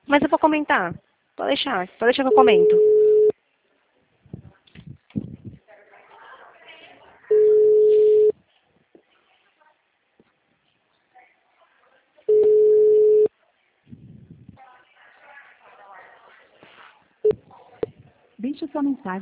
Mas eu vou comentar. Pode deixar que eu comento. Deixe sua mensagem.